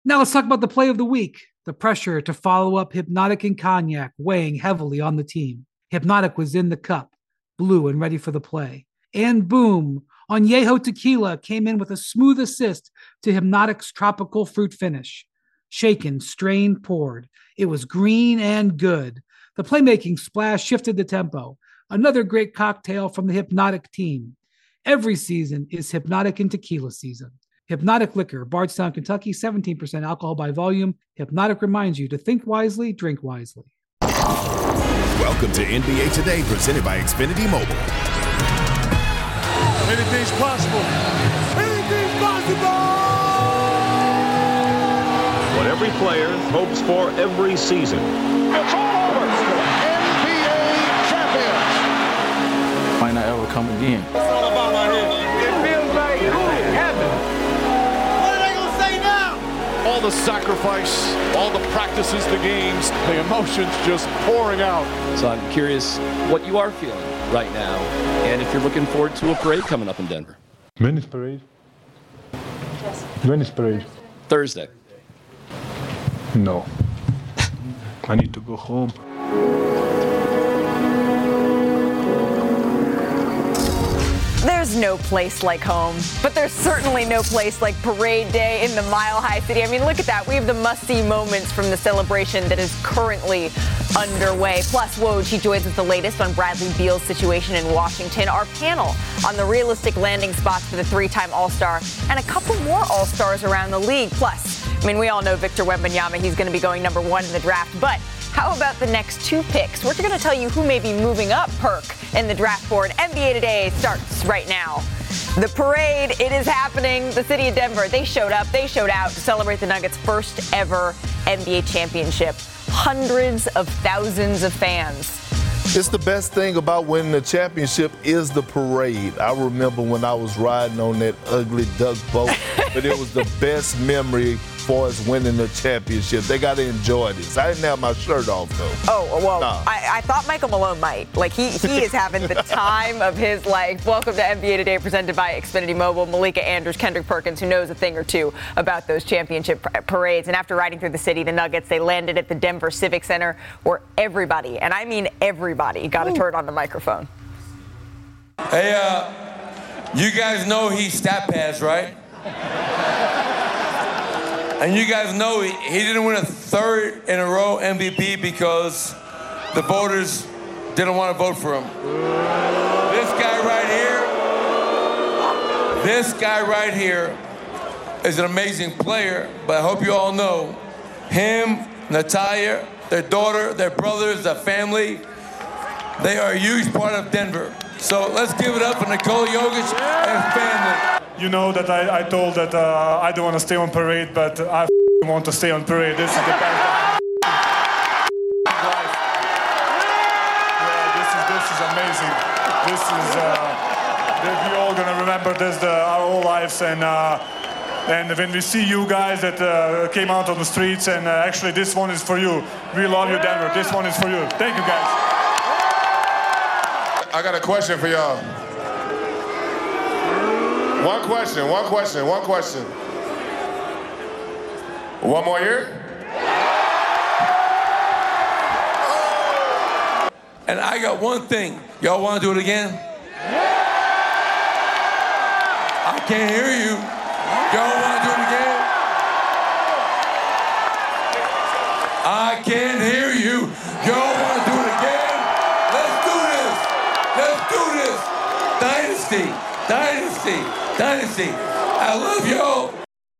Now let's talk about the play of the week. The pressure to follow up Hypnotic and Cognac weighing heavily on the team. Hypnotic was in the cup, blue and ready for the play. And boom, Añejo Tequila came in with a smooth assist to Hypnotic's tropical fruit finish. Shaken, strained, poured. It was green and good. The playmaking splash shifted the tempo. Another great cocktail from the Hypnotic team. Every season is Hypnotic and Tequila season. Hypnotic Liquor, Bardstown, Kentucky, 17% alcohol by volume. Hypnotic reminds you to think wisely, drink wisely. Welcome to NBA Today, presented by Xfinity Mobile. Anything's possible. Anything's possible! What every player hopes for every season. It's all over. NBA champions. Might not ever come again. It's all about my head. It feels like heaven. What are they going to say now? All the sacrifice, all the practices, the games, the emotions just pouring out. So I'm curious what you are feeling right now, and if you're looking forward to a parade coming up in Denver. When is parade? Yes. When is parade? Thursday. No. I need to go home. There's no place like home, but there's certainly no place like Parade Day in the Mile High City. I mean, look at that. We have the must-see moments from the celebration that is currently underway. Plus, Woj, he joins us the latest on Bradley Beal's situation in Washington, our panel on the realistic landing spots for the three-time All-Star, and a couple more All-Stars around the league. Plus, I mean, we all know Victor Wembanyama. He's going to be going number 1 in the draft, but how about the next 2 picks? We're going to tell you who may be moving up perk in the draft board. NBA Today starts right now. The parade, it is happening. The city of Denver, they showed up, they showed out to celebrate the Nuggets' first ever NBA championship. Hundreds of thousands of fans. It's the best thing about winning the championship is the parade. I remember when I was riding on that ugly duck boat, but it was the best memory for us winning the championship. They got to enjoy this. I didn't have my shirt off, though. Oh, well, Nah. I thought Michael Malone might. Like, he is having the time of his life. Welcome to NBA Today, presented by Xfinity Mobile. Malika Andrews, Kendrick Perkins, who knows a thing or two about those championship parades. And after riding through the city, the Nuggets, they landed at the Denver Civic Center, where everybody, and I mean everybody, got a turn on the microphone. Hey, you guys know he stat pads, right? And you guys know he didn't win a third in a row MVP because the voters didn't want to vote for him. This guy right here is an amazing player, but I hope you all know him, Natalia, their daughter, their brothers, their family, they are a huge part of Denver. So let's give it up for Nikola Jokic and family. You know that I told that I don't want to stay on parade, but I want to stay on parade. This is the best life. Yeah, this is amazing. This is we're all gonna remember this our whole lives, and when we see you guys that came out on the streets, and actually this one is for you. We love you, Denver. This one is for you. Thank you, guys. I got a question for y'all. One question. One more year? And I got one thing. Y'all want to do it again? I can't hear you. Y'all want to do it again? I can't hear you. Y'all want to do it again? Let's do this. Dynasty. I love y'all.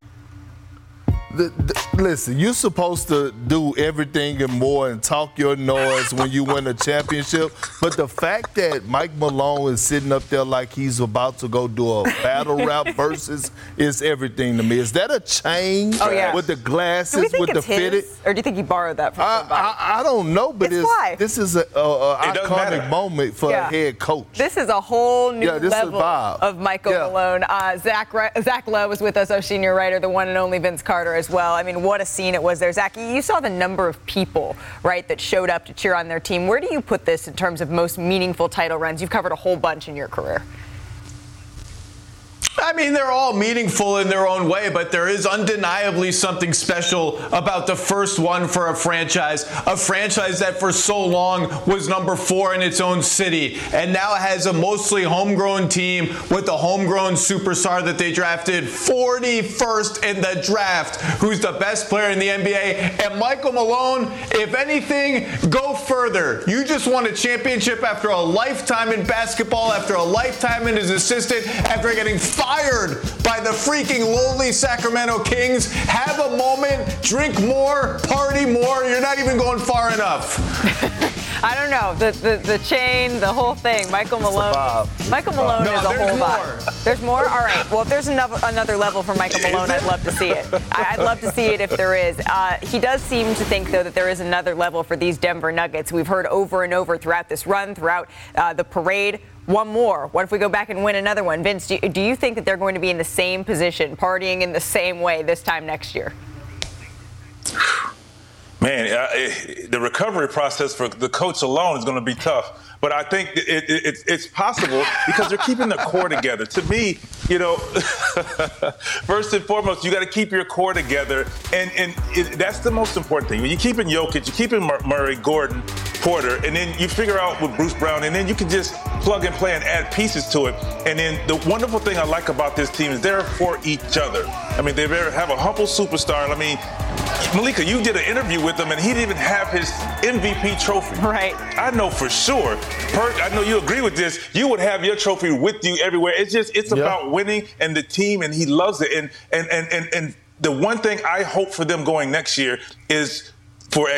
Listen, you're supposed to do everything and more and talk your noise when you win a championship. But the fact that Mike Malone is sitting up there like he's about to go do a battle rap versus is everything to me. Is that a chain with the glasses, with the fitted? Or do you think he borrowed that from somebody? I don't know, but this is an iconic moment for a head coach. This is a whole new level of Michael Malone. Zach Lowe was with us, our senior writer, the one and only Vince Carter as well. I mean, what a scene it was there. Zach, you saw the number of people, right, that showed up to cheer on their team. Where do you put this in terms of most meaningful title runs? You've covered a whole bunch in your career. I mean, they're all meaningful in their own way, but there is undeniably something special about the first one for a franchise that for so long was number 4 in its own city, and now has a mostly homegrown team with a homegrown superstar that they drafted 41st in the draft, who's the best player in the NBA. And Michael Malone, if anything, go further. You just won a championship after a lifetime in basketball, after a lifetime as assistant, after getting fired by the freaking lowly Sacramento Kings. Have a moment, drink more, party more. You're not even going far enough. I don't know. The chain, the whole thing. Michael Malone. Michael Malone is a whole vibe. There's more? All right. Well, if there's another level for Michael Malone, I'd love to see it. I'd love to see it if there is. He does seem to think, though, that there is another level for these Denver Nuggets. We've heard over and over throughout this run, throughout the parade. One more. What if we go back and win another one? Vince, do you think that they're going to be in the same position, partying in the same way this time next year? Man, the recovery process for the coach alone is going to be tough. But I think it's possible because they're keeping the core together. To me, first and foremost, you got to keep your core together. And that's the most important thing. When you keep in Jokic, you keep in Murray, Gordon, Porter, and then you figure out with Bruce Brown, and then you can just plug and play and add pieces to it. And then the wonderful thing I like about this team is they're for each other. I mean, they have a humble superstar. I mean, Malika, you did an interview with him, and he didn't even have his MVP trophy. Right. I know for sure. Perk, I know you agree with this. You would have your trophy with you everywhere. It's about winning and the team, and he loves it. And the one thing I hope for them going next year is for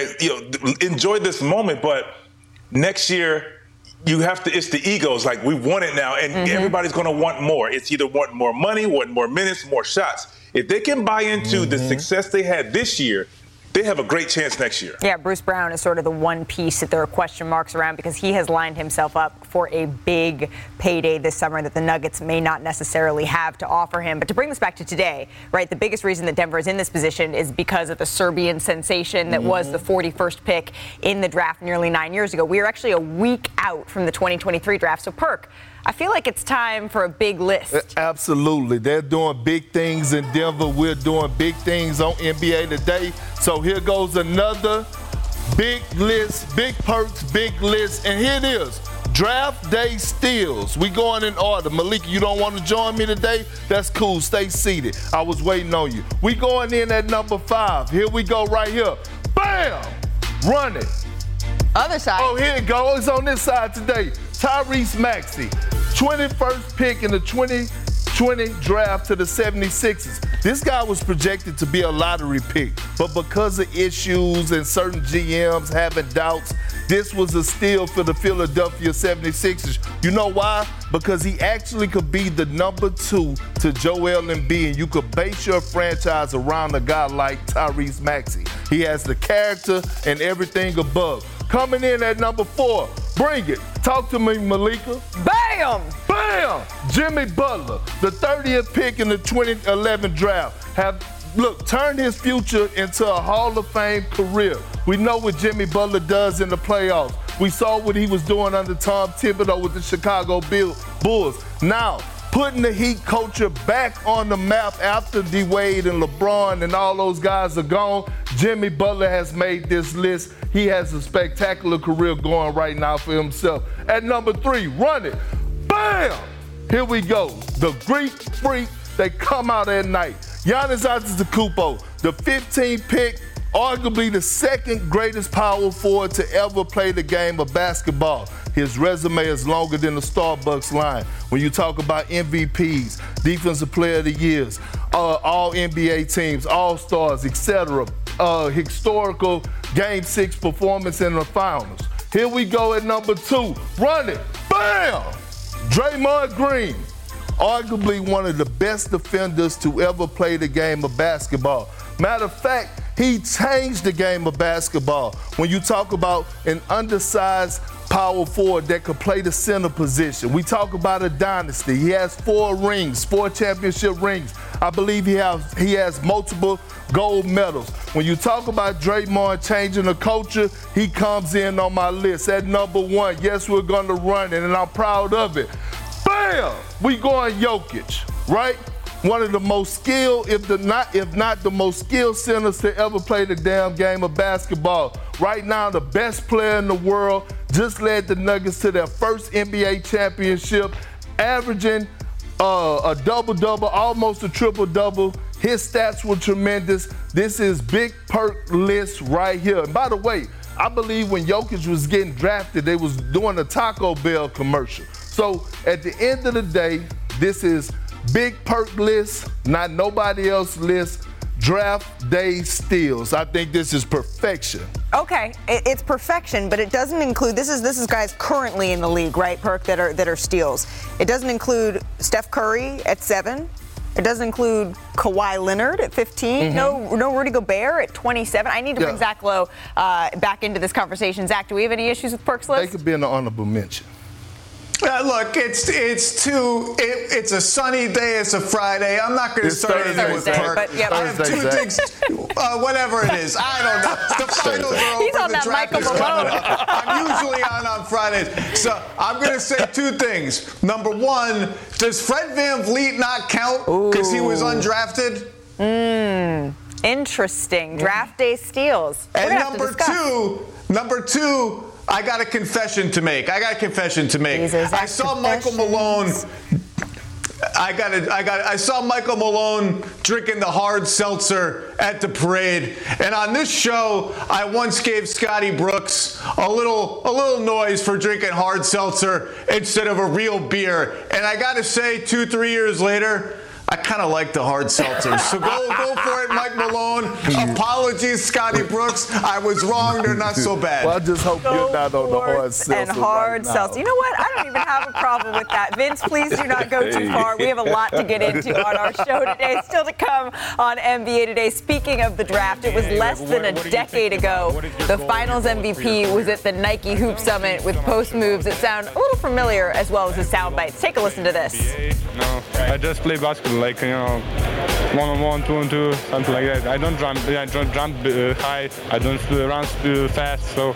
enjoy this moment, but next year you have to. It's the egos. Like, we want it now, and everybody's going to want more. It's either want more money, want more minutes, more shots. If they can buy into the success they had this year, they have a great chance next year. Yeah, Bruce Brown is sort of the one piece that there are question marks around because he has lined himself up for a big payday this summer that the Nuggets may not necessarily have to offer him. But to bring this back to today, right, the biggest reason that Denver is in this position is because of the Serbian sensation that was the 41st pick in the draft nearly 9 years ago. We are actually a week out from the 2023 draft. So, Perk, I feel like it's time for a big list. Absolutely. They're doing big things in Denver. We're doing big things on NBA Today. So here goes another big list, big perks, big list. And here it is. Draft day steals. We going in order. Malika, you don't want to join me today? That's cool. Stay seated. I was waiting on you. We going in at number 5. Here we go right here. Bam! Run it. Other side. Oh, here it goes. It's on this side today. Tyrese Maxey, 21st pick in the 2020 draft to the 76ers. This guy was projected to be a lottery pick, but because of issues and certain GMs having doubts, this was a steal for the Philadelphia 76ers. You know why? Because he actually could be the number 2 to Joel Embiid, and you could base your franchise around a guy like Tyrese Maxey. He has the character and everything above. Coming in at number 4, bring it. Talk to me, Malika. Bam! Bam! Jimmy Butler, the 30th pick in the 2011 draft, turned his future into a Hall of Fame career. We know what Jimmy Butler does in the playoffs. We saw what he was doing under Tom Thibodeau with the Chicago Bulls. Now, putting the Heat culture back on the map after D-Wade and LeBron and all those guys are gone, Jimmy Butler has made this list. He has a spectacular career going right now for himself. At number 3, run it. Bam! Here we go. The Greek Freak, they come out at night. Giannis Antetokounmpo, the 15th pick, arguably the second greatest power forward to ever play the game of basketball. His resume is longer than the Starbucks line. When you talk about MVPs, Defensive Player of the Years, all NBA teams, All-Stars, etc., historical Game 6 performance in the finals. Here we go at number 2. Run it. Bam! Draymond Green, arguably one of the best defenders to ever play the game of basketball. Matter of fact, he changed the game of basketball. When you talk about an undersized power forward that could play the center position, we talk about a dynasty. He has 4 rings, 4 championship rings. I believe he has multiple gold medals. When you talk about Draymond changing the culture, he comes in on my list at number 1. Yes, we're going to run it, and I'm proud of it. Bam! We going Jokic. right? One of the most skilled, if not the most skilled centers to ever play the damn game of basketball. Right now, the best player in the world, just led the Nuggets to their first NBA championship, averaging a double-double, almost a triple-double. His stats were tremendous. This is Big Perk list right here. And by the way, I believe when Jokic was getting drafted, they was doing a Taco Bell commercial. So at the end of the day, this is Big Perk list, not nobody else list. Draft day steals. I think this is perfection. Okay, it's perfection, but it doesn't include. This is guys currently in the league, right, Perk, that are steals. It doesn't include Steph Curry at 7. It doesn't include Kawhi Leonard at 15. Mm-hmm. No Rudy Gobert at 27. I need to bring Zach Lowe back into this conversation. Zach, do we have any issues with Perk's list? They could be in the honorable mention. Look, it's a sunny day. It's a Friday. I'm not going to start anything with Perk. But, yeah, I have two things. Whatever it is, I don't know. The finals are over. He's on the that draft Michael is coming Malone. up. I'm usually on Fridays. So I'm going to say two things. Number one, does Fred VanVleet not count because he was undrafted? Interesting. Draft day steals. And number two. I got a confession to make. I saw Michael Malone. I saw Michael Malone drinking the hard seltzer at the parade. And on this show, I once gave Scotty Brooks a little noise for drinking hard seltzer instead of a real beer. And I got to say, 2-3 years later, I kind of like the hard seltzer. So go for it, Mike Malone. Apologies, Scotty Brooks. I was wrong. They're not so bad. Well, I just hope you're not on the hard seltzer. And hard seltzer. You know what? I don't even have a problem with that. Vince, please do not go too far. We have a lot to get into on our show today. Still to come on NBA Today. Speaking of the draft, it was less than a decade ago. The Finals MVP was at the Nike Hoop Summit with post moves that sound a little familiar as well as the sound bites. Take a listen to this. No, I just play basketball. Like, 1-on-1, 2-on-2, something like that. I don't jump high. I don't run fast. So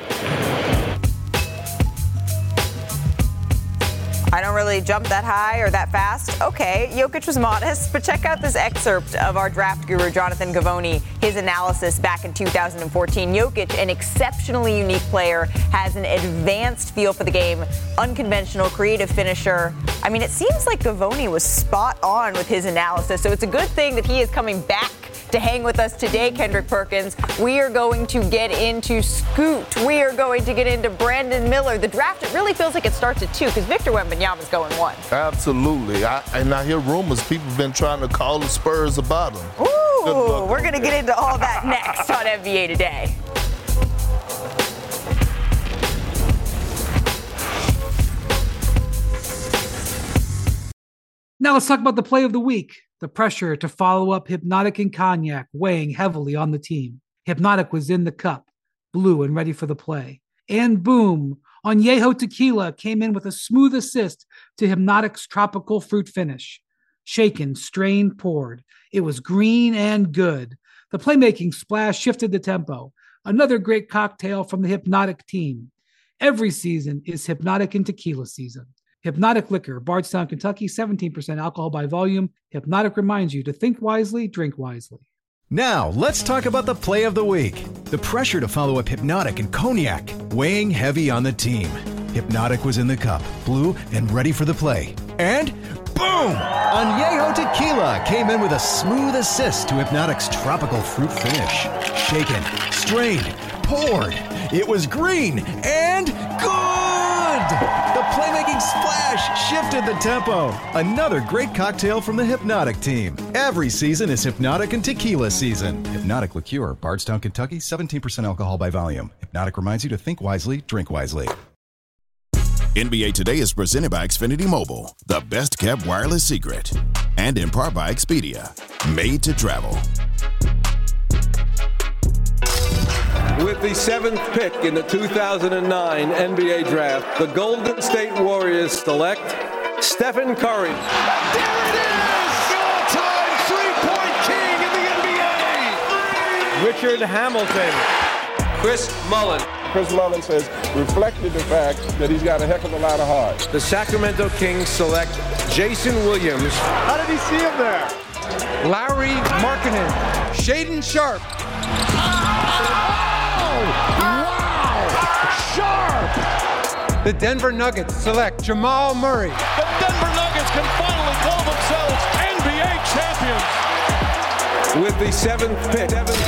I don't really jump that high or that fast. Okay, Jokic was modest, but check out this excerpt of our draft guru, Jonathan Givony, his analysis back in 2014. Jokic, an exceptionally unique player, has an advanced feel for the game, unconventional, creative finisher. I mean, it seems like Givony was spot on with his analysis, so it's a good thing that he is coming back to hang with us today, Kendrick Perkins. We are going to get into Scoot. We are going to get into Brandon Miller. The draft, it really feels like it starts at 2 because Victor Wembanyama's going 1. Absolutely. And I hear rumors people have been trying to call the Spurs about him. Ooh, we're going to get into all that next on NBA Today. Now let's talk about the play of the week. The pressure to follow up Hypnotic and Cognac weighing heavily on the team. Hypnotic was in the cup, blue and ready for the play. And boom, Añejo Tequila came in with a smooth assist to Hypnotic's tropical fruit finish. Shaken, strained, poured. It was green and good. The playmaking splash shifted the tempo. Another great cocktail from the Hypnotic team. Every season is Hypnotic and Tequila season. Hypnotic Liquor, Bardstown, Kentucky, 17% alcohol by volume. Hypnotic reminds you to think wisely, drink wisely. Now, let's talk about the play of the week. The pressure to follow up Hypnotic and Cognac, weighing heavy on the team. Hypnotic was in the cup, blue and ready for the play. And boom! Añejo Tequila came in with a smooth assist to Hypnotic's tropical fruit finish. Shaken, strained, poured. It was green and good! The playmaking splash shifted the tempo. Another great cocktail from the Hypnotic team. Every season is Hypnotic and Tequila season. Hypnotic Liqueur, Bardstown, Kentucky, 17% alcohol by volume. Hypnotic reminds you to think wisely, drink wisely. NBA Today is presented by Xfinity Mobile, the best kept wireless secret. And in part by Expedia, made to travel. With the 7th pick in the 2009 NBA Draft, the Golden State Warriors select Stephen Curry. And there it is! All-time three-point king in the NBA! Richard Hamilton. Chris Mullin. Chris Mullins has reflected the fact that he's got a heck of a lot of heart. The Sacramento Kings select Jason Williams. How did he see him there? Lauri Markkanen, Shaedon Sharpe. Oh, wow! Sharpe! The Denver Nuggets select Jamal Murray. The Denver Nuggets can finally call themselves NBA champions. With the seventh pick.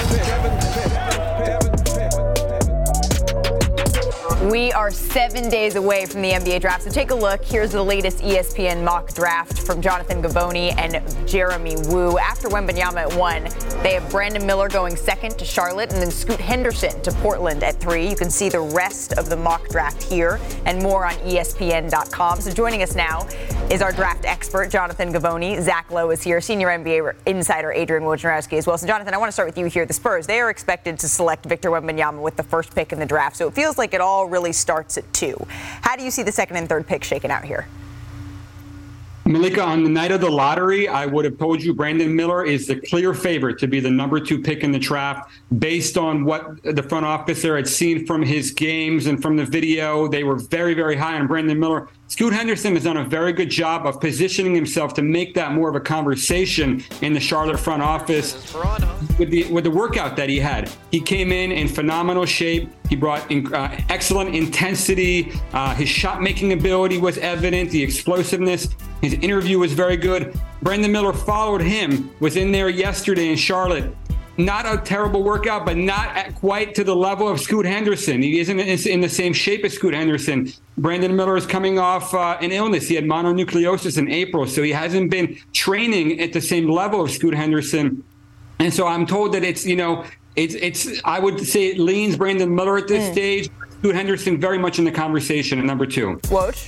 We are 7 days away from the NBA draft, so take a look. Here's the latest ESPN mock draft from Jonathan Givony and Jeremy Woo. After Wembanyama at 1, they have Brandon Miller going second to Charlotte, and then Scoot Henderson to Portland at 3. You can see the rest of the mock draft here and more on ESPN.com. So joining us now is our draft expert, Jonathan Givony. Zach Lowe is here, senior NBA insider Adrian Wojnarowski as well. So Jonathan, I want to start with you here. The Spurs, they are expected to select Victor Wembanyama with the first pick in the draft, so it feels like it all really starts at 2. How do you see the second and third pick shaken out here? Malika, on the night of the lottery, I would have told you Brandon Miller is the clear favorite to be the number 2 pick in the draft based on what the front office there had seen from his games and from the video. They were very, very high on Brandon Miller. Scoot Henderson has done a very good job of positioning himself to make that more of a conversation in the Charlotte front office with the workout that he had. He came in phenomenal shape. He brought excellent intensity. His shot-making ability was evident. The explosiveness. His interview was very good. Brandon Miller followed him, was in there yesterday in Charlotte. Not a terrible workout, but not quite to the level of Scoot Henderson. He isn't in the same shape as Scoot Henderson. Brandon Miller is coming off an illness. He had mononucleosis in April, so he hasn't been training at the same level of Scoot Henderson. And so I'm told that it's I would say it leans Brandon Miller at this stage. Scoot Henderson very much in the conversation at number 2. Woj?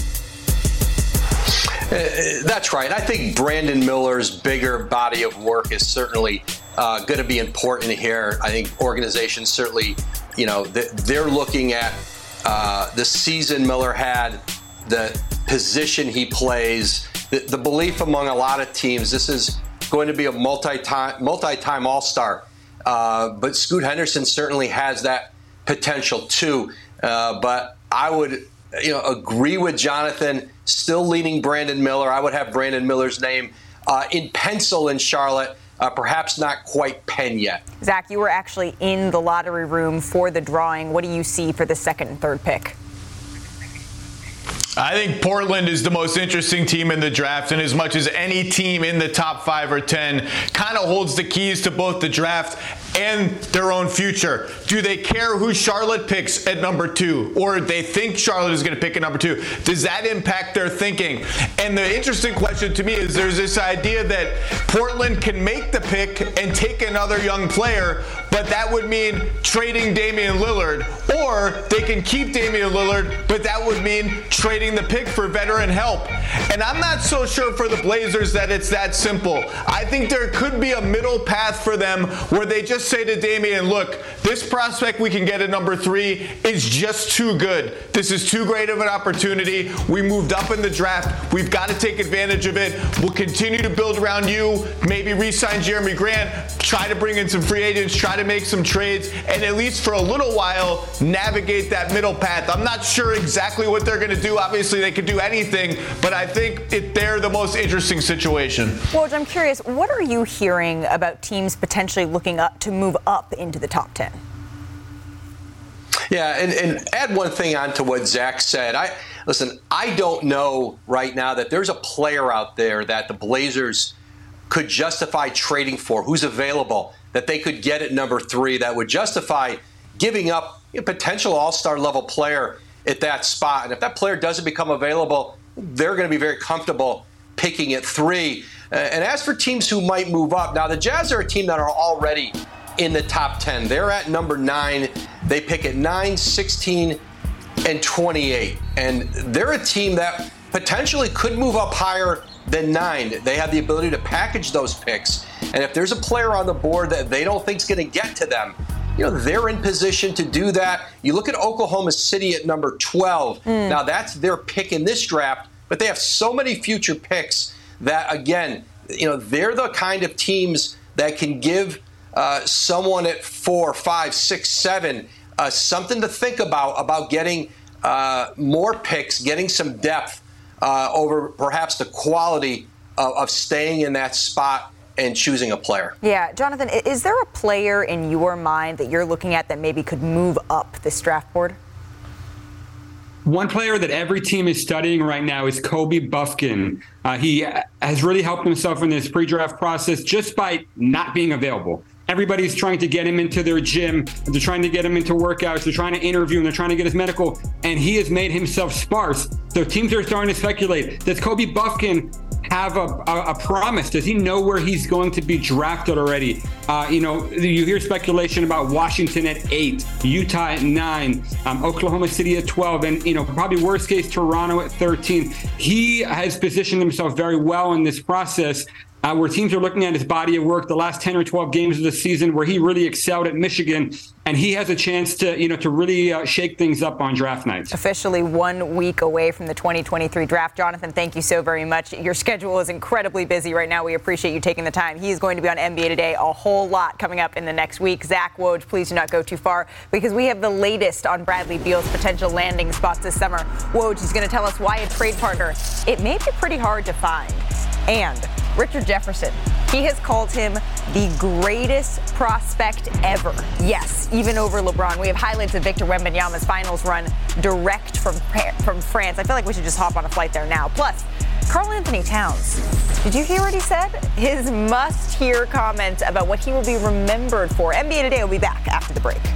That's right. I think Brandon Miller's bigger body of work is certainly going to be important here. I think organizations certainly, they're looking at the season Miller had, the position he plays, the belief among a lot of teams. This is going to be a multi-time All-Star. But Scoot Henderson certainly has that potential too. But I would agree with Jonathan, still leaning Brandon Miller. I would have Brandon Miller's name in pencil in Charlotte, perhaps not quite pen yet. Zach, you were actually in the lottery room for the drawing. What do you see for the second and third pick? I think Portland is the most interesting team in the draft, and as much as any team in the top 5 or 10 kind of holds the keys to both the draft and their own future. Do they care who Charlotte picks at number 2, or they think Charlotte is going to pick at number 2? Does that impact their thinking? And the interesting question to me is there's this idea that Portland can make the pick and take another young player, but that would mean trading Damian Lillard, or they can keep Damian Lillard, but that would mean trading the pick for veteran help. And I'm not so sure for the Blazers that it's that simple. I think there could be a middle path for them where they just say to Damian, look, this prospect we can get at number 3 is just too good. This is too great of an opportunity. We moved up in the draft. We've got to take advantage of it. We'll continue to build around you, maybe re-sign Jeremy Grant, try to bring in some free agents, try to make some trades, and at least for a little while navigate that middle path. I'm not sure exactly what they're going to do. Obviously, they could do anything, but I think they're the most interesting situation. Woj, I'm curious, what are you hearing about teams potentially looking up to move up into the top 10? Yeah, and add one thing on to what Zach said. I don't know right now that there's a player out there that the Blazers could justify trading for, who's available, that they could get at number 3 that would justify giving up a potential all-star level player at that spot. And if that player doesn't become available, they're going to be very comfortable picking at 3. And as for teams who might move up, now the Jazz are a team that are already in the top 10. They're at number 9. They pick at 9, 16, and 28. And they're a team that potentially could move up higher than 9. They have the ability to package those picks. And if there's a player on the board that they don't think is going to get to them, they're in position to do that. You look at Oklahoma City at number 12. Now, that's their pick in this draft, but they have so many future picks that, again, they're the kind of teams that can give someone at 4, 5, 6, 7 something to think about getting more picks, getting some depth over perhaps the quality of staying in that spot and choosing a player. Yeah, Jonathan, is there a player in your mind that you're looking at that maybe could move up this draft board? One player that every team is studying right now is Kobe Buffkin. He has really helped himself in this pre-draft process just by not being available. Everybody's trying to get him into their gym. They're trying to get him into workouts. They're trying to interview him. They're trying to get his medical. And he has made himself sparse. So teams are starting to speculate. Does Kobe Buffkin have a promise? Does he know where he's going to be drafted already? You hear speculation about Washington at 8, Utah at 9, Oklahoma City at 12, and, probably worst case, Toronto at 13. He has positioned himself very well in this process. Where teams are looking at his body of work, the last 10 or 12 games of the season where he really excelled at Michigan, and he has a chance to really shake things up on draft nights. Officially 1 week away from the 2023 draft. Jonathan, thank you so very much. Your schedule is incredibly busy right now. We appreciate you taking the time. He is going to be on NBA Today a whole lot coming up in the next week. Zach, Woj, please do not go too far because we have the latest on Bradley Beal's potential landing spots this summer. Woj is going to tell us why a trade partner, it may be pretty hard to find. And Richard Jefferson, he has called him the greatest prospect ever. Yes, even over LeBron. We have highlights of Victor Wembanyama's finals run direct from France. I feel like we should just hop on a flight there now. Plus, Karl Anthony Towns. Did you hear what he said? His must-hear comment about what he will be remembered for. NBA Today will be back after the break.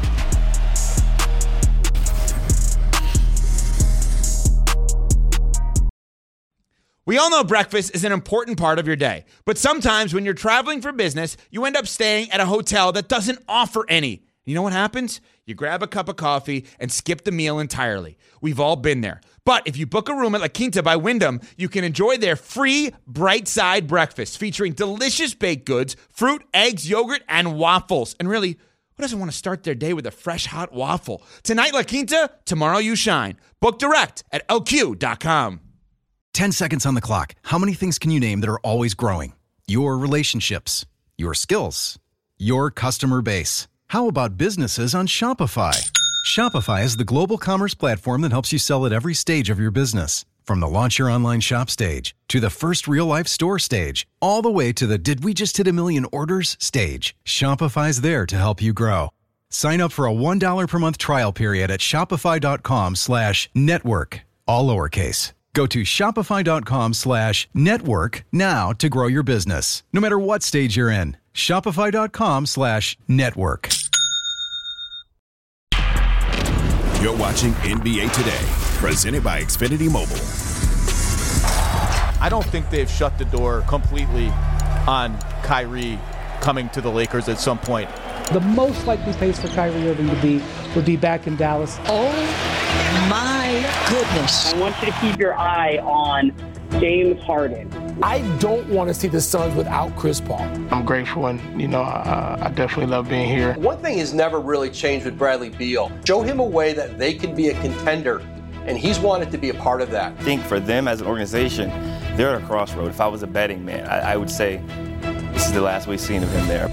We all know breakfast is an important part of your day, but sometimes when you're traveling for business, you end up staying at a hotel that doesn't offer any. You know what happens? You grab a cup of coffee and skip the meal entirely. We've all been there. But if you book a room at La Quinta by Wyndham, you can enjoy their free Bright Side breakfast featuring delicious baked goods, fruit, eggs, yogurt, and waffles. And really, who doesn't want to start their day with a fresh, hot waffle? Tonight, La Quinta, tomorrow you shine. Book direct at LQ.com. 10 seconds on the clock. How many things can you name that are always growing? Your relationships, your skills, your customer base. How about businesses on Shopify? Shopify is the global commerce platform that helps you sell at every stage of your business. From the launch your online shop stage, to the first real-life store stage, all the way to the did we just hit a million orders stage. Shopify's there to help you grow. Sign up for a $1 per month trial period at shopify.com/network, all lowercase. Go to shopify.com/network now to grow your business. No matter what stage you're in, shopify.com/network. You're watching NBA Today, presented by Xfinity Mobile. I don't think they've shut the door completely on Kyrie coming to the Lakers at some point. The most likely place for Kyrie Irving would be back in Dallas. Oh my goodness. I want you to keep your eye on James Harden. I don't want to see the Suns without Chris Paul. I'm grateful and, I definitely love being here. One thing has never really changed with Bradley Beal. Show him a way that they can be a contender, and he's wanted to be a part of that. I think for them as an organization, they're at a crossroad. If I was a betting man, I would say this is the last we've seen of him there.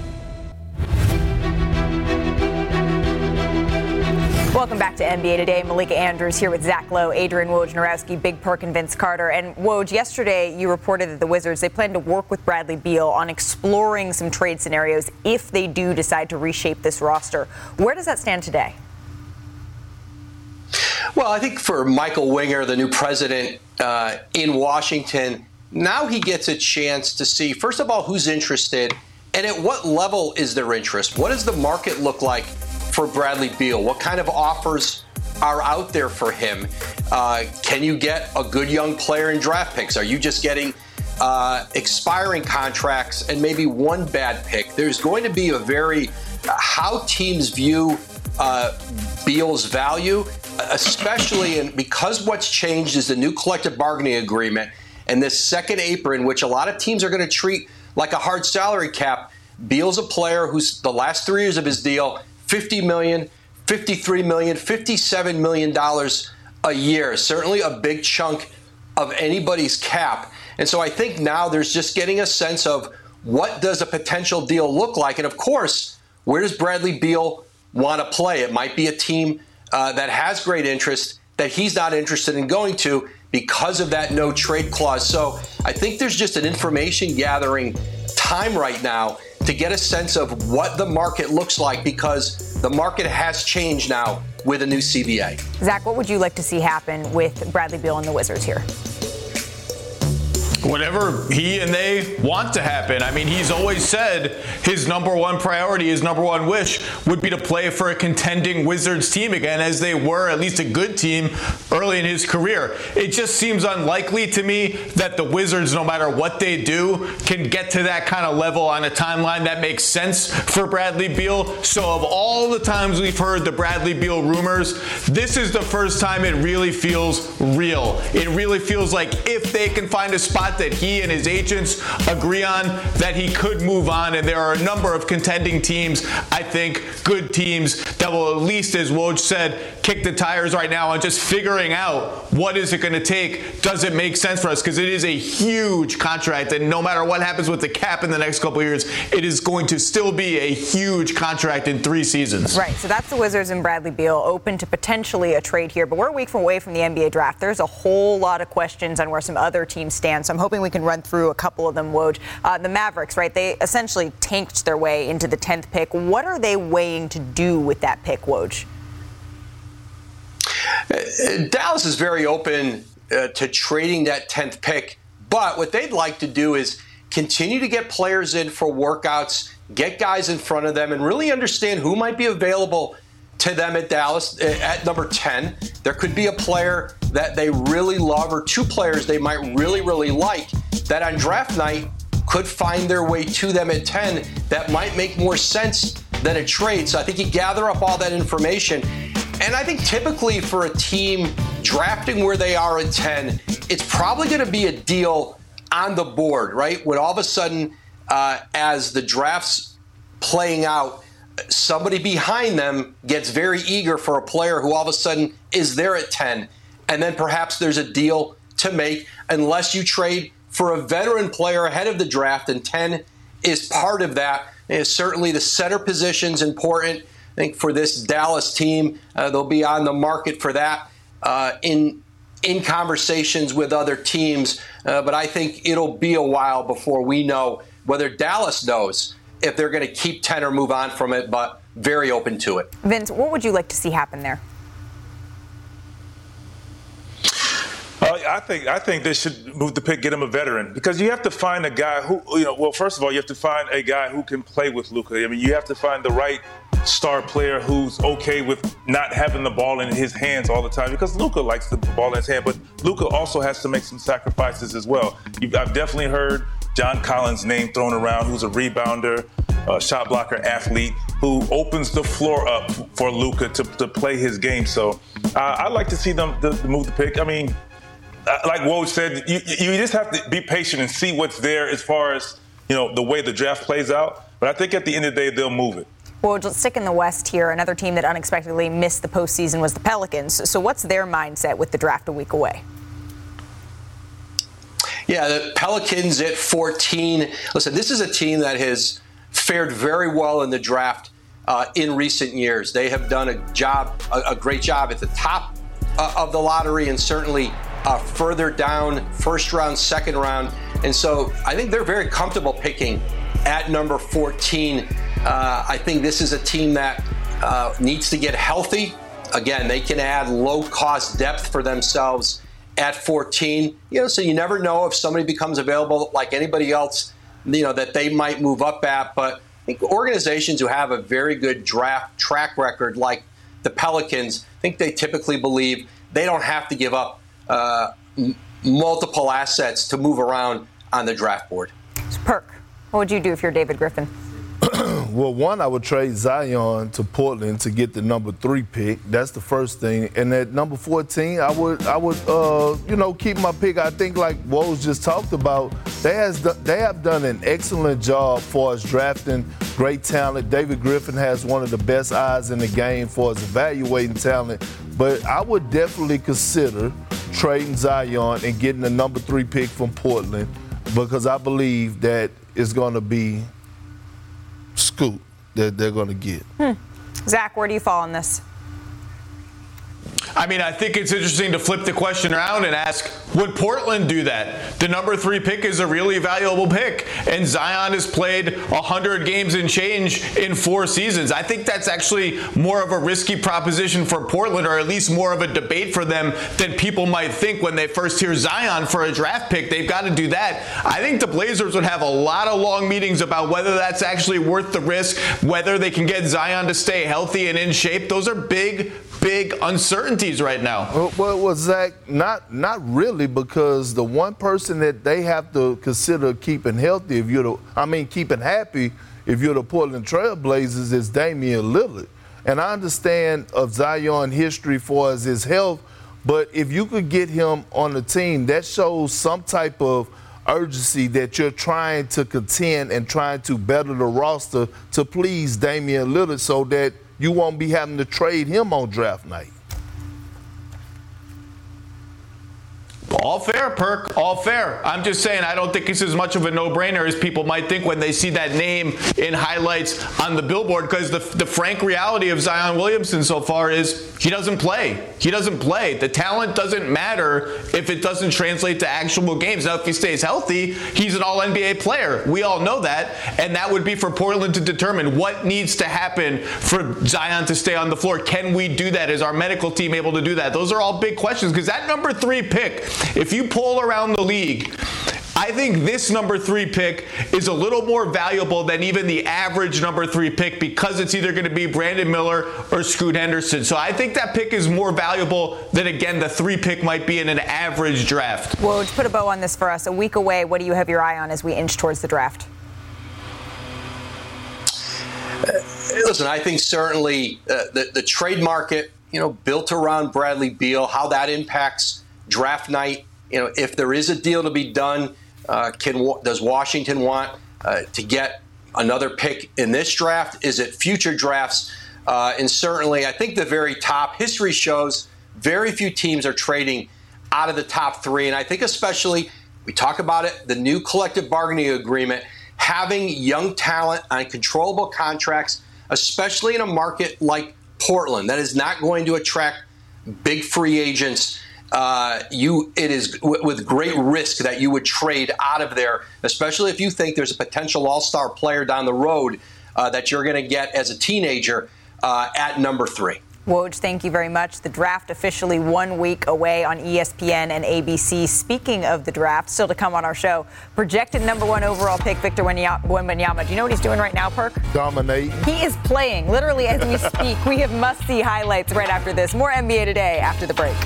Welcome back to NBA Today. Malika Andrews here with Zach Lowe, Adrian Wojnarowski, Big Perk, and Vince Carter. And Woj, yesterday you reported that the Wizards, they plan to work with Bradley Beal on exploring some trade scenarios if they do decide to reshape this roster. Where does that stand today? Well, I think for Michael Winger, the new president in Washington, now he gets a chance to see, first of all, who's interested and at what level is their interest. What does the market look like for Bradley Beal? What kind of offers are out there for him? Can you get a good young player in draft picks? Are you just getting expiring contracts and maybe one bad pick? There's going to be a very how teams view Beal's value, especially because what's changed is the new collective bargaining agreement and this second apron, which a lot of teams are going to treat like a hard salary cap. Beal's a player who's the last 3 years of his deal, $50 million, $53 million, $57 million a year. Certainly a big chunk of anybody's cap. And so I think now there's just getting a sense of what does a potential deal look like? And of course, where does Bradley Beal want to play. It might be a team that has great interest that he's not interested in going to because of that no trade clause. So I think there's just an information gathering time right now to get a sense of what the market looks like, because the market has changed now with a new CBA. Zach, what would you like to see happen with Bradley Beal and the Wizards here? Whatever he and they want to happen. I mean, he's always said his number one priority, his number one wish would be to play for a contending Wizards team again, as they were at least a good team early in his career. It just seems unlikely to me that the Wizards, no matter what they do, can get to that kind of level on a timeline that makes sense for Bradley Beal. So of all the times we've heard the Bradley Beal rumors, this is the first time it really feels real. It really feels like if they can find a spot that he and his agents agree on, that he could move on. And there are a number of contending teams, I think, good teams, that will at least, as Woj said, kick the tires right now on just figuring out what is it going to take. Does it make sense for us? Because it is a huge contract, and no matter what happens with the cap in the next couple of years, it is going to still be a huge contract in 3 seasons. Right, so that's the Wizards and Bradley Beal open to potentially a trade here, but we're a week away from the NBA draft. There's a whole lot of questions on where some other teams stand, so I'm hoping we can run through a couple of them, Woj. The Mavericks, right, they essentially tanked their way into the 10th pick. What are they weighing to do with that pick, Woj? Dallas is very open to trading that 10th pick, but what they'd like to do is continue to get players in for workouts, get guys in front of them, and really understand who might be available to them at Dallas at number 10. There could be a player that they really love, or 2 players they might really, really like, that on draft night could find their way to them at 10 that might make more sense than a trade. So I think you gather up all that information. And I think typically for a team drafting where they are at 10, it's probably going to be a deal on the board, right? When all of a sudden, as the draft's playing out, somebody behind them gets very eager for a player who all of a sudden is there at 10. And then perhaps there's a deal to make, unless you trade for a veteran player ahead of the draft, and 10 is part of that. And certainly the center position's important. I think for this Dallas team, they'll be on the market for that in conversations with other teams. But I think it'll be a while before we know whether Dallas knows if they're going to keep 10 or move on from it, but very open to it. Vince, what would you like to see happen there? I think they should move the pick, get him a veteran, because you have to find a guy who, well, first of all, you have to find a guy who can play with Luka. I mean, you have to find the right star player who's okay with not having the ball in his hands all the time, because Luka likes the ball in his hand, but Luka also has to make some sacrifices as well. I've definitely heard John Collins' name thrown around, who's a rebounder, shot blocker, athlete, who opens the floor up for Luka to play his game. So I'd like to see them to move the pick. I mean, like Woj said, you just have to be patient and see what's there as far as, the way the draft plays out. But I think at the end of the day, they'll move it. Well, let's stick in the West here. Another team that unexpectedly missed the postseason was the Pelicans. So what's their mindset with the draft a week away? Yeah, the Pelicans at 14. Listen, this is a team that has fared very well in the draft in recent years. They have done a great job at the top of the lottery, and certainly further down, first round, second round. And so I think they're very comfortable picking at number 14. I think this is a team that needs to get healthy. Again, they can add low-cost depth for themselves at 14. So you never know if somebody becomes available like anybody else, that they might move up at. But I think organizations who have a very good draft track record, like the Pelicans, I think they typically believe they don't have to give up multiple assets to move around on the draft board. Perk, what would you do if you're David Griffin? Well, one, I would trade Zion to Portland to get the number 3 pick. That's the first thing. And at number 14, I would keep my pick. I think, like Woj just talked about, they have done an excellent job for us drafting great talent. David Griffin has one of the best eyes in the game for us evaluating talent. But I would definitely consider trading Zion and getting the number 3 pick from Portland, because I believe that it's going to be Scoot that they're going to get. Zach, where do you fall on this? I mean, I think it's interesting to flip the question around and ask, would Portland do that? The number 3 pick is a really valuable pick, and Zion has played 100 games and change in 4 seasons. I think that's actually more of a risky proposition for Portland, or at least more of a debate for them than people might think when they first hear Zion for a draft pick. They've got to do that. I think the Blazers would have a lot of long meetings about whether that's actually worth the risk, whether they can get Zion to stay healthy and in shape. Those are big uncertainties right now. Well, Zach, not really, because the one person that they have to consider keeping healthy, keeping happy, if you're the Portland Trail Blazers, is Damian Lillard. And I understand of Zion history for his health, but if you could get him on the team, that shows some type of urgency that you're trying to contend and trying to better the roster to please Damian Lillard so that you won't be having to trade him on draft night. All fair, Perk. All fair. I'm just saying I don't think it's as much of a no-brainer as people might think when they see that name in highlights on the billboard, because the frank reality of Zion Williamson so far is he doesn't play. He doesn't play. The talent doesn't matter if it doesn't translate to actual games. Now, if he stays healthy, he's an all-NBA player. We all know that, and that would be for Portland to determine what needs to happen for Zion to stay on the floor. Can we do that? Is our medical team able to do that? Those are all big questions, because that number 3 pick, if you poll around the league, I think this number 3 pick is a little more valuable than even the average number 3 pick, because it's either going to be Brandon Miller or Scoot Henderson. So I think that pick is more valuable than, again, the 3 pick might be in an average draft. Woj, put a bow on this for us. A week away, what do you have your eye on as we inch towards the draft? Listen, I think certainly the trade market, built around Bradley Beal, how that impacts draft night. If there is a deal to be done, does Washington want to get another pick in this draft? Is it future drafts? And certainly, I think the very top history shows very few teams are trading out of the top 3. And I think especially, we talk about it, the new collective bargaining agreement, having young talent on controllable contracts, especially in a market like Portland that is not going to attract big free agents. It is with great risk that you would trade out of there, especially if you think there's a potential all-star player down the road that you're going to get as a teenager at number 3. Woj, thank you very much. The draft officially 1 week away on ESPN and ABC. Speaking of the draft, still to come on our show, projected number 1 overall pick, Victor Wembanyama. Do you know what he's doing right now, Perk? Dominating. He is playing, literally as we speak. We have must-see highlights right after this. More NBA Today after the break.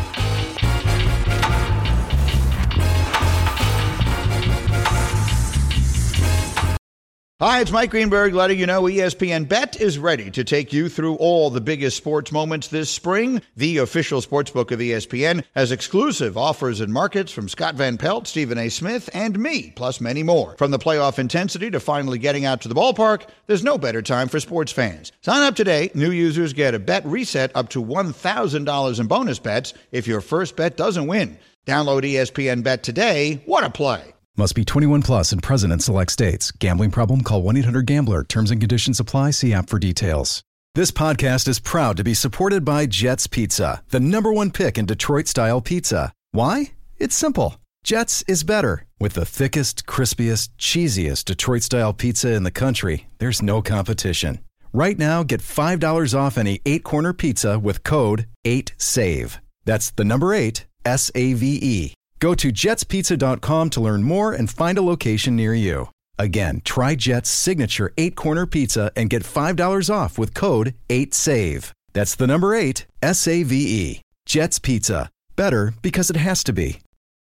Hi, it's Mike Greenberg letting you know ESPN Bet is ready to take you through all the biggest sports moments this spring. The official sportsbook of ESPN has exclusive offers and markets from Scott Van Pelt, Stephen A. Smith, and me, plus many more. From the playoff intensity to finally getting out to the ballpark, there's no better time for sports fans. Sign up today. New users get a bet reset up to $1,000 in bonus bets if your first bet doesn't win. Download ESPN Bet today. What a play. Must be 21 plus and present in select states. Gambling problem? Call 1-800-GAMBLER. Terms and conditions apply. See app for details. This podcast is proud to be supported by Jets Pizza, the #1 pick in Detroit-style pizza. Why? It's simple. Jets is better. With the thickest, crispiest, cheesiest Detroit-style pizza in the country, there's no competition. Right now, get $5 off any 8-corner pizza with code 8SAVE. That's the number 8, SAVE. Go to jetspizza.com to learn more and find a location near you. Again, try Jet's signature 8-corner pizza and get $5 off with code 8SAVE. That's the number 8, SAVE. Jet's Pizza. Better because it has to be.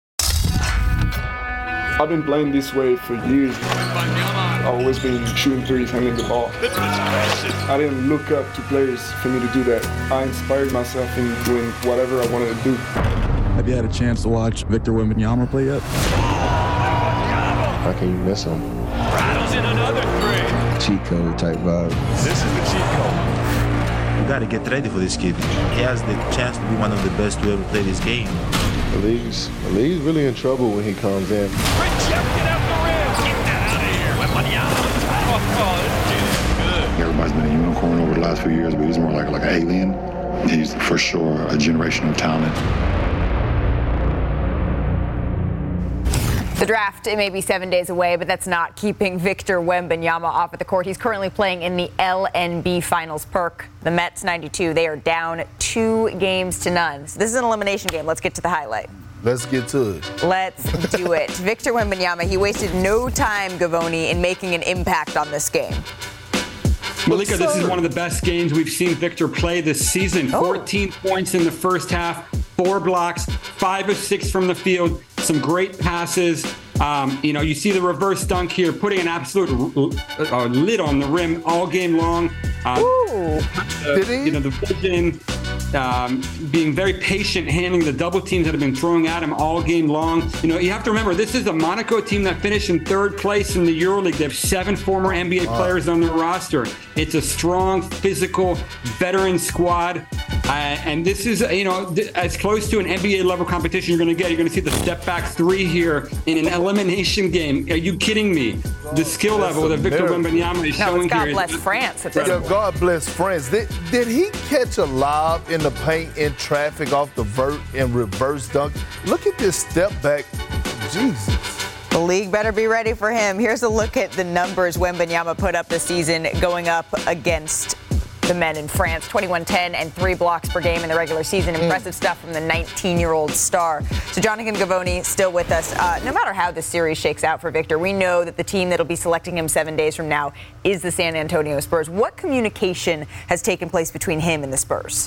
I've been playing this way for years. I've always been shooting threes, handling the ball. I didn't look up to players for me to do that. I inspired myself in doing whatever I wanted to do. Have you had a chance to watch Victor Wembanyama play yet? How can you miss him? Rattles in another 3. Cheat code type vibe. This is the cheat code. You got to get ready for this kid. He has the chance to be one of the best to ever play this game. The league's really in trouble when he comes in. Rejected at the rim. Get that out of here. Wembanyama. Oh, this dude is good. Everybody's been a unicorn over the the last few years, but he's more like an alien. He's for sure a generational talent. The draft, it may be 7 days away, but that's not keeping Victor Wembanyama off of the court. He's currently playing in the LNB Finals. Perk, the Mets 92, they are down 2-0. So this is an elimination game. Let's get to the highlight. Let's get to it. Let's do it. Victor Wembanyama, he wasted no time, Gavoni, in making an impact on this game. Malika, this is one of the best games we've seen Victor play this season. 14 points in the first half, 4 blocks, 5 of 6 from the field, some great passes. You see the reverse dunk here, putting an absolute lid on the rim all game long. Did he? The vision, being very patient, handling the double teams that have been throwing at him all game long. You have to remember, this is a Monaco team that finished in 3rd place in the EuroLeague. They have 7 former NBA players on their roster. It's a strong, physical, veteran squad. And this is, as close to an NBA level competition you're going to get. You're going to see the step back 3 here in an elimination game. Are you kidding me? The skill level that Victor Wembanyama is showing God here. God bless France. God bless France. Did he catch a lob in the paint in traffic off the vert and reverse dunk? Look at this step back. Jesus. The league better be ready for him. Here's a look at the numbers Wembanyama put up this season going up against the men in France. 21-10 and 3 blocks per game in the regular season. Impressive stuff from the 19-year-old star. So Jonathan Givony still with us. No matter how this series shakes out for Victor, we know that the team that'll be selecting him 7 days from now is the San Antonio Spurs. What communication has taken place between him and the Spurs?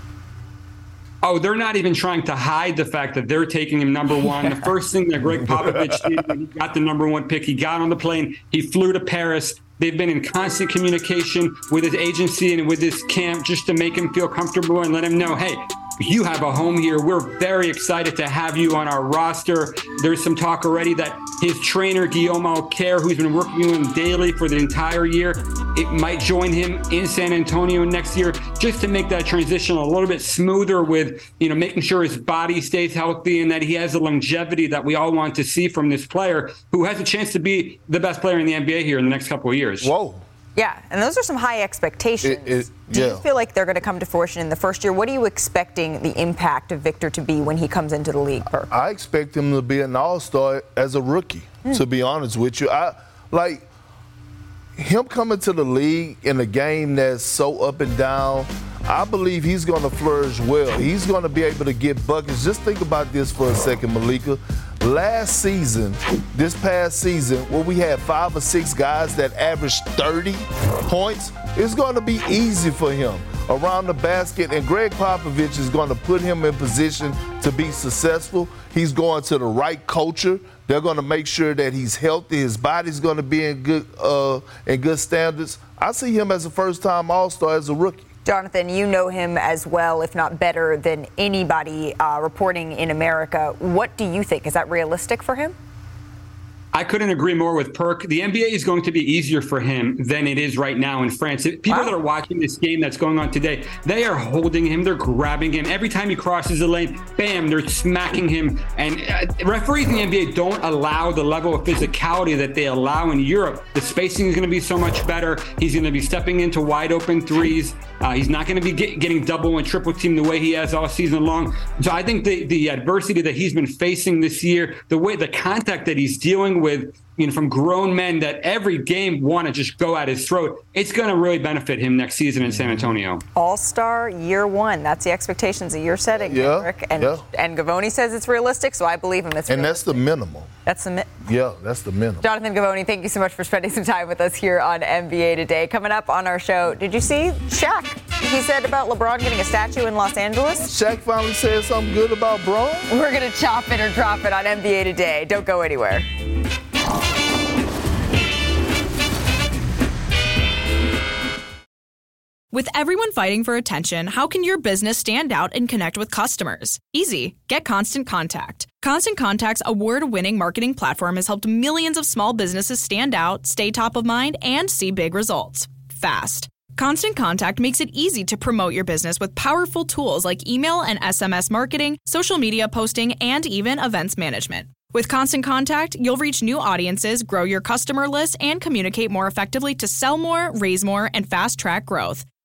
Oh, they're not even trying to hide the fact that they're taking him number 1. The first thing that Greg Popovich did when he got the number 1 pick, he got on the plane, he flew to Paris. They've been in constant communication with his agency and with his camp just to make him feel comfortable and let him know, hey, you have a home here. We're very excited to have you on our roster. There's some talk already that his trainer, Guillaume Alcaire, who's been working with him daily for the entire year, it might join him in San Antonio next year just to make that transition a little bit smoother with, making sure his body stays healthy and that he has the longevity that we all want to see from this player who has a chance to be the best player in the NBA here in the next couple of years. Whoa. Yeah, and those are some high expectations. Do you feel like they're going to come to fruition in the first year? What are you expecting the impact of Victor to be when he comes into the league, Perk? I expect him to be an all-star as a rookie, to be honest with you. Him coming to the league in a game that's so up and down, I believe he's going to flourish well. He's going to be able to get buckets. Just think about this for a second, Malika. This past season, where we had 5 or 6 guys that averaged 30 points, it's going to be easy for him around the basket, and Greg Popovich is going to put him in position to be successful. He's going to the right culture. They're going to make sure that he's healthy. His body's going to be in good standards. I see him as a first-time All-Star as a rookie. Jonathan, you know him as well, if not better than anybody reporting in America. What do you think? Is that realistic for him? I couldn't agree more with Perk. The NBA is going to be easier for him than it is right now in France. People that are watching this game that's going on today, they are holding him, they're grabbing him. Every time he crosses the lane, bam, they're smacking him. And referees in the NBA don't allow the level of physicality that they allow in Europe. The spacing is going to be so much better. He's going to be stepping into wide open threes. He's not going to be getting double and triple team the way he has all season long. So I think the adversity that he's been facing this year, the contact that he's dealing with, from grown men that every game want to just go at his throat, it's going to really benefit him next season in San Antonio. All-Star year 1. That's the expectations that you're setting, Rick. And Givony says it's realistic, so I believe him. It's realistic. That's the minimum. That's the that's the minimum. Jonathan Givony, thank you so much for spending some time with us here on NBA Today. Coming up on our show, did you see Shaq? He said about LeBron getting a statue in Los Angeles. Shaq finally said something good about Bron. We're going to chop it or drop it on NBA Today. Don't go anywhere. With everyone fighting for attention, how can your business stand out and connect with customers? Easy. Get Constant Contact. Constant Contact's award-winning marketing platform has helped millions of small businesses stand out, stay top of mind, and see big results fast. Constant Contact makes it easy to promote your business with powerful tools like email and SMS marketing, social media posting, and even events management. With Constant Contact, you'll reach new audiences, grow your customer list, and communicate more effectively to sell more, raise more, and fast-track growth.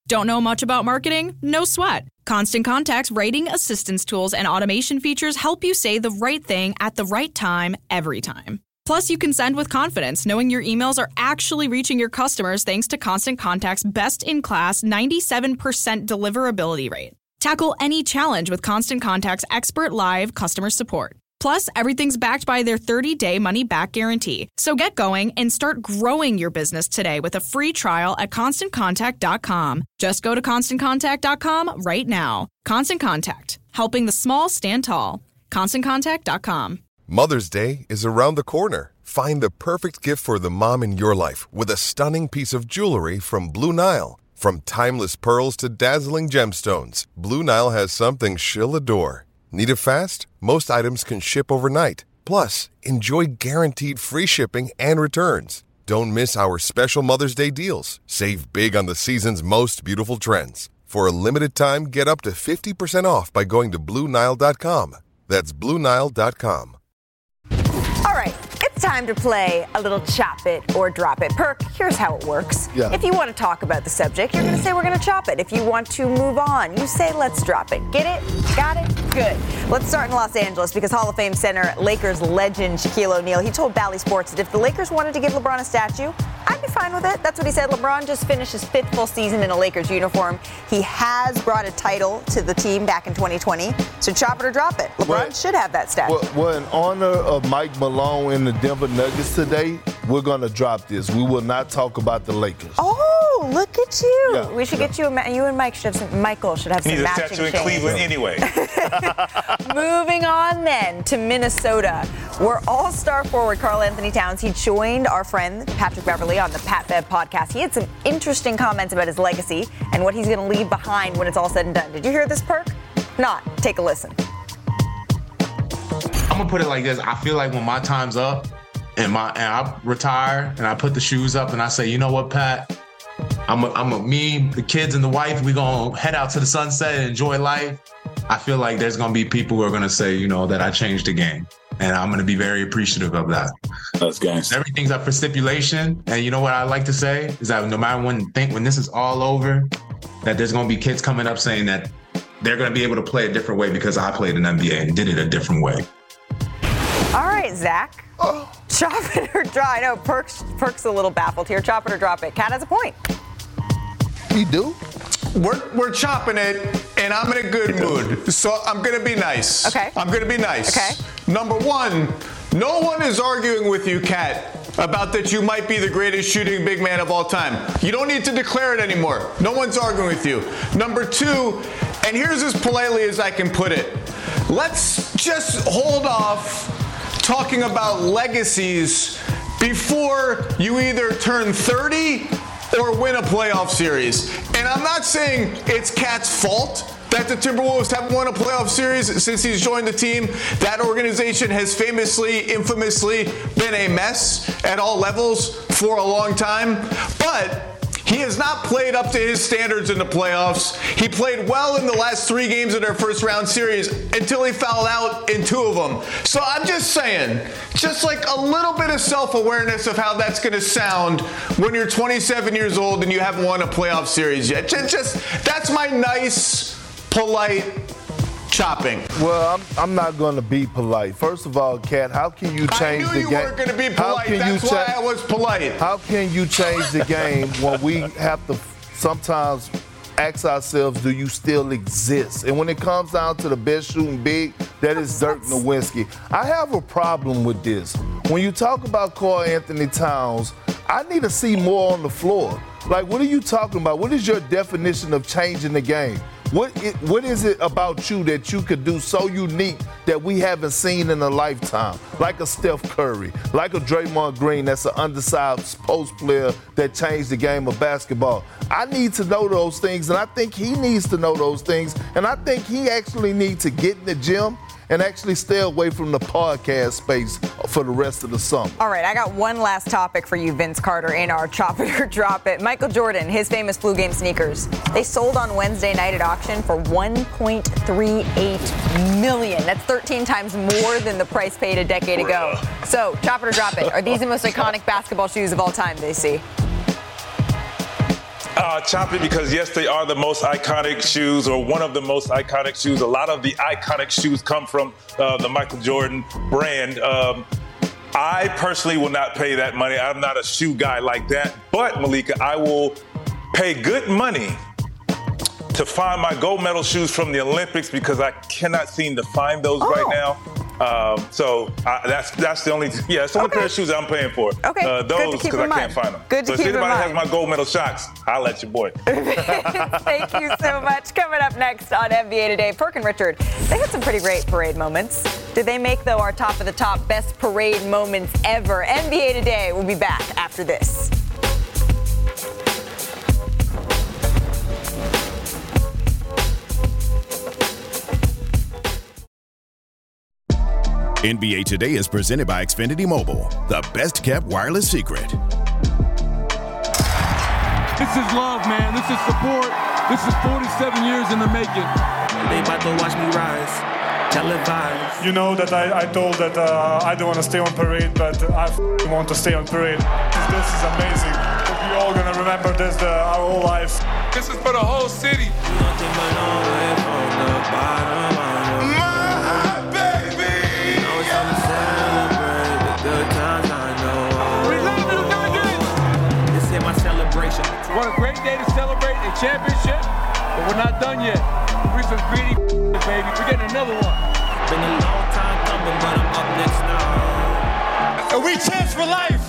Don't know much about marketing? No sweat. Constant Contact's writing assistance tools and automation features help you say the right thing at the right time, every time. Plus, you can send with confidence, knowing your emails are actually reaching your customers thanks to Constant Contact's best-in-class 97% deliverability rate. Tackle any challenge with Constant Contact's expert live customer support. Plus, everything's backed by their 30-day money-back guarantee. So get going and start growing your business today with a free trial at ConstantContact.com. Just go to ConstantContact.com right now. Constant Contact, helping the small stand tall. ConstantContact.com. Mother's Day is around the corner. Find the perfect gift for the mom in your life with a stunning piece of jewelry from Blue Nile. From timeless pearls to dazzling gemstones, Blue Nile has something she'll adore. Need it fast? Most items can ship overnight. Plus, enjoy guaranteed free shipping and returns. Don't miss our special Mother's Day deals. Save big on the season's most beautiful trends. For a limited time, get up to 50% off by going to BlueNile.com. That's BlueNile.com. All right, it's time to play a little chop it or drop it. Perk, here's how it works. Yeah. If you want to talk about the subject, you're going to say we're going to chop it. If you want to move on, you say let's drop it. Get it? Got it? Good. Let's start in Los Angeles because Hall of Fame center Lakers legend Shaquille O'Neal, he told Bally Sports that if the Lakers wanted to give LeBron a statue, I'd be fine with it. That's what he said. LeBron just finished his 5th full season in a Lakers uniform. He has brought a title to the team back in 2020. So chop it or drop it. LeBron should have that statue. Well, in honor of Mike Malone and the Denver Nuggets today, we're going to drop this. We will not talk about the Lakers. Oh, look at you. Yeah, We should get you you and Mike should have some, Michael should have some Need a matching statue in chains. Cleveland anyway. Moving on then to Minnesota, where all-star forward Karl Anthony Towns, he joined our friend Patrick Beverley on the Pat Bev podcast. He had some interesting comments about his legacy and what he's going to leave behind when it's all said and done. Did you hear this, Perk? Not. Take a listen. I'm going to put it like this. I feel like when my time's up and I retire and I put the shoes up and I say, you know what, Pat? Me, the kids and the wife, we're going to head out to the sunset and enjoy life. I feel like there's going to be people who are going to say, you know, that I changed the game. And I'm going to be very appreciative of that. That's gangster. Everything's up for stipulation. And you know what I like to say is that no matter when this is all over, that there's going to be kids coming up saying that they're going to be able to play a different way because I played in NBA and did it a different way. All right, Zach. Chop it or drop it. I know Perk's a little baffled here. Chop it or drop it. Kat has a point. You do? We're chopping it, and I'm in a good mood. So I'm going to be nice. Okay. I'm going to be nice. Okay. Number one, no one is arguing with you, Kat, about that you might be the greatest shooting big man of all time. You don't need to declare it anymore. No one's arguing with you. Number two, and here's as politely as I can put it, let's just hold off talking about legacies before you either turn 30 or win a playoff series. And I'm not saying it's Kat's fault that the Timberwolves haven't won a playoff series since he's joined the team. That organization has infamously been a mess at all levels for a long time. But he has not played up to his standards in the playoffs. He played well in the last 3 games of their first round series until he fouled out in 2 of them. So I'm just saying, just like a little bit of self-awareness of how that's going to sound when you're 27 years old and you haven't won a playoff series yet. Just that's my nice, polite chopping. Well, I'm not going to be polite. First of all, Kat, how can you change the game? I knew you weren't going to be polite. That's why I was polite. How can you change the game when we have to sometimes ask ourselves, do you still exist? And when it comes down to the best shooting big, that is Dirk Nowitzki. I have a problem with this. When you talk about Karl Anthony Towns, I need to see more on the floor. Like, what are you talking about? What is your definition of changing the game? What is it about you that you could do so unique that we haven't seen in a lifetime? Like a Steph Curry, like a Draymond Green that's an undersized post player that changed the game of basketball. I need to know those things, and I think he needs to know those things, and I think he actually needs to get in the gym and actually stay away from the podcast space for the rest of the summer. All right, I got one last topic for you, Vince Carter, in our Chop It or Drop It. Michael Jordan, his famous Flu Game sneakers, they sold on Wednesday night at auction for $1.38 million. That's 13 times more than the price paid a decade ago. So, Chop It or Drop It. Are these the most iconic basketball shoes of all time, they see? Chop it because, yes, they are the most iconic shoes or one of the most iconic shoes. A lot of the iconic shoes come from the Michael Jordan brand. I personally will not pay that money. I'm not a shoe guy like that. But, Malika, I will pay good money to find my gold medal shoes from the Olympics because I cannot seem to find those right now. That's the only it's the only pair of shoes I'm paying for. Okay, those because I can't find them. Good to keep in mind. If anybody has my gold medal shots, I'll let your boy. Thank you so much. Coming up next on NBA Today, Perk and Richard, they had some pretty great parade moments. Did they make, though, our top of the top best parade moments ever? NBA Today will be back after this. NBA Today is presented by Xfinity Mobile, the best-kept wireless secret. This is love, man. This is support. This is 47 years in the making. They about to watch me rise, televised. You know that I told that I don't want to stay on parade, but I want to stay on parade. This is amazing. We're all going to remember this our whole lives. This is for the whole city. What a great day to celebrate a championship, but we're not done yet. We're some greedy baby. We're getting another one. Been a long time coming, but I'm up next now. And we chance for life.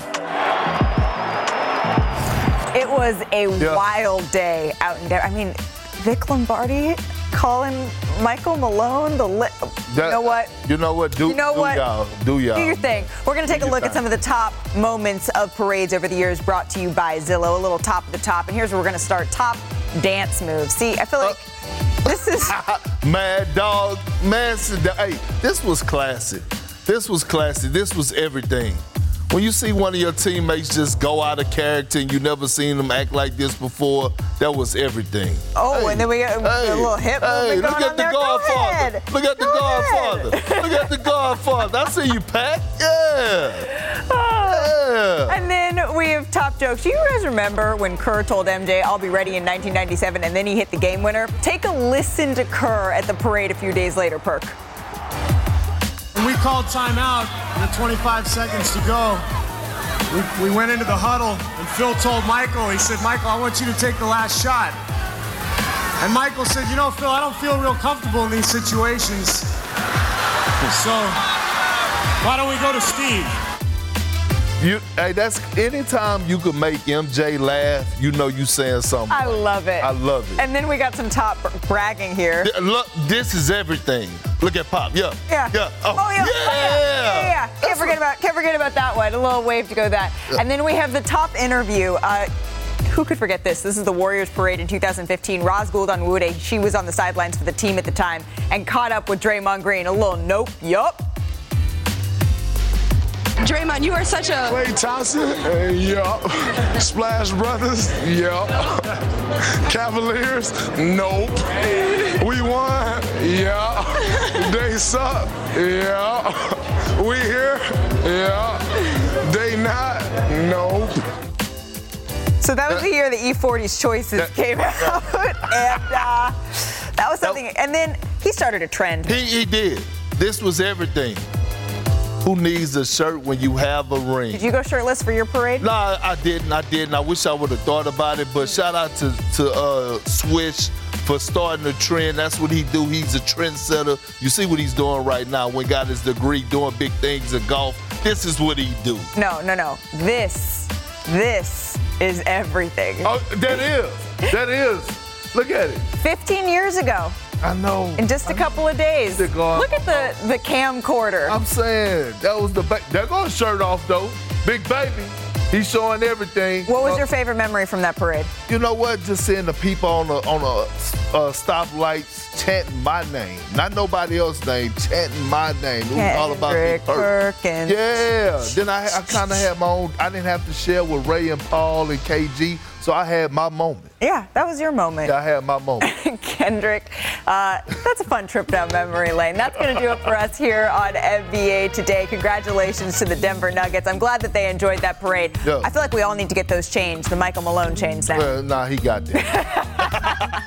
It was a wild day out in there. I mean, Vic Lombardi calling Michael Malone you know what? Do y'all. Do your thing. We're going to take a look at some of the top moments of parades over the years brought to you by Zillow. A little top of the top. And here's where we're going to start. Top dance moves. See, I feel like this is... Mad Dog. Hey, this was classic. This was everything. When you see one of your teammates just go out of character and you never seen them act like this before, that was everything. Oh, and then we got a little hip movement going on there. Godfather. Look at the Godfather. Look at the Godfather. I see you, Pat. Yeah. And then we have top jokes. Do you guys remember when Kerr told MJ, I'll be ready in 1997, and then he hit the game winner? Take a listen to Kerr at the parade a few days later, Perk. When we called timeout with 25 seconds to go, we went into the huddle, and Phil told Michael, he said, Michael, I want you to take the last shot. And Michael said, you know, Phil, I don't feel real comfortable in these situations. So why don't we go to Steve? That's anytime you can make MJ laugh, you know you saying something. I love it. I love it. And then we got some top bragging here. Look, this is everything. Look at Pop. Yeah. Yeah. Can't forget about that one. A little wave to go that. And then we have the top interview. Who could forget this? This is the Warriors parade in 2015. Raz Guldan-Wude, she was on the sidelines for the team at the time and caught up with Draymond Green. A little nope, yup. Draymond, you are such a... Klay Thompson, yup. Splash Brothers, yup. Cavaliers, nope. We won, yup. They suck, yup. We here, yup. They not, nope. So that was the year the E40's Choices came out, and that was something. And then he started a trend. He did. This was everything. Who needs a shirt when you have a ring? Did you go shirtless for your parade? No, I didn't. I wish I would have thought about it. But shout out to Swish for starting the trend. That's what he do. He's a trendsetter. You see what he's doing right now. When got his degree doing big things in golf. This is what he do. No. This is everything. Oh, that is. Look at it. 15 years ago. I know. In just a couple of days. Look at the camcorder. I'm saying, that was they're going to shirt off, though. Big baby. He's showing everything. What was your favorite memory from that parade? You know what? Just seeing the people on a stoplights chanting my name. Not nobody else's name, chanting my name. It was all about me. Perkins. Yeah. Then I kind of had my own. I didn't have to share with Ray and Paul and KG. So I had my moment. Yeah, that was your moment. Yeah, I had my moment. Kendrick, that's a fun trip down memory lane. That's going to do it for us here on NBA Today. Congratulations to the Denver Nuggets. I'm glad that they enjoyed that parade. Yeah. I feel like we all need to get those changed, the Michael Malone chains now. Well, nah, he got that.